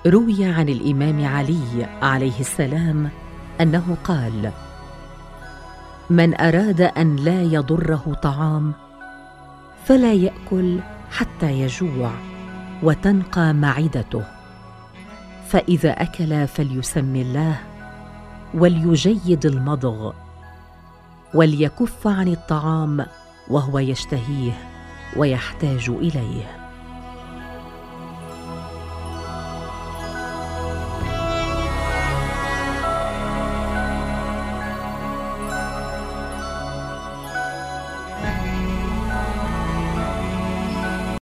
روي عن الإمام علي عليه السلام أنه قال: من أراد أن لا يضره طعام فلا يأكل حتى يجوع وتنقى معدته، فإذا أكل فليسم الله وليجيد المضغ وليكف عن الطعام وهو يشتهيه ويحتاج إليه.